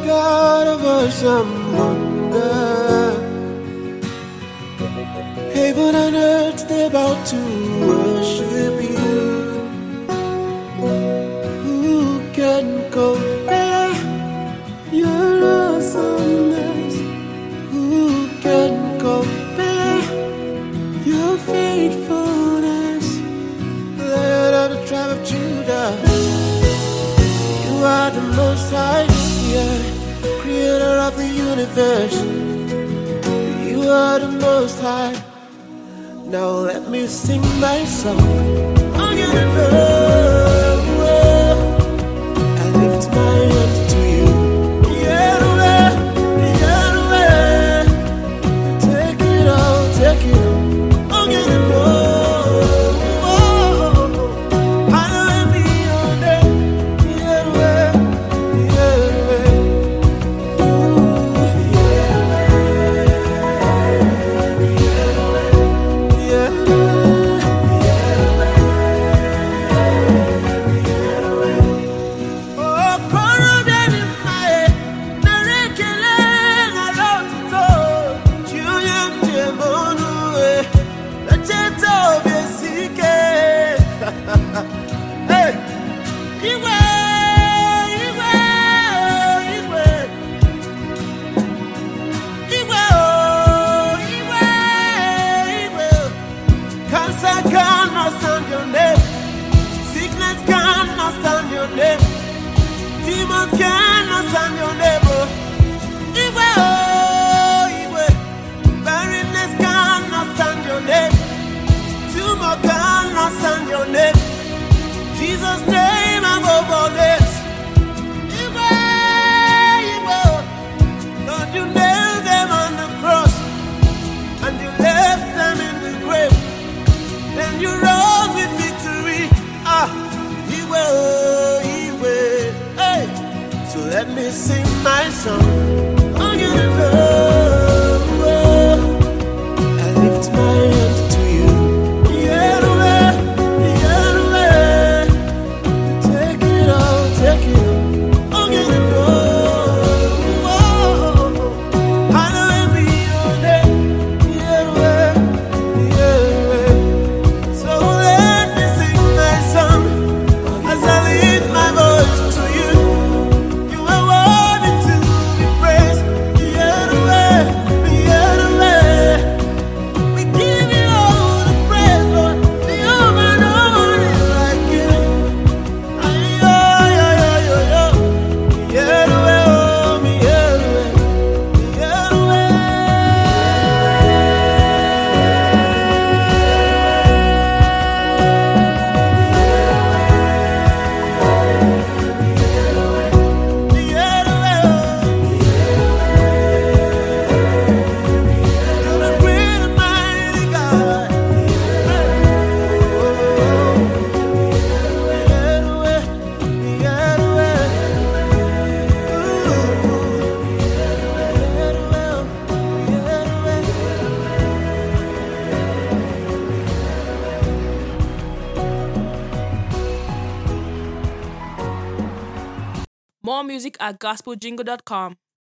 God of awesome wonder. Heaven and earth, they're about to worship you. Who can compare your awesomeness? Who can compare your faithfulness? Lion of the tribe of Judah, you are the Most High, yeah, creator of the universe. You are the Most High. Now let me sing my song. I'm gonna go. I lift my hands to you. Yahweh, Yahweh, take it all, take it all. I'm gonna go. Hallowed be your name. Yahweh, Yahweh. Demons cannot stand your neighbor. Igwe, oh, Igwe. Barrenness cannot stand your name. Tumor cannot stand your name. Jesus' name above all names. Igwe, Igwe. Lord, you nailed them on the cross, and you left them in the grave. Then you rose with victory. Igwe, oh, Igwe. So let me sing my song. I'm gonna go. I lift my hands to you. Yahweh, Yahweh, take it all, take it all. I'm gonna go. Hallowed be your name. Yahweh, Yahweh. So let me sing my song as I lift my voice to you. More music at gospeljingle.com.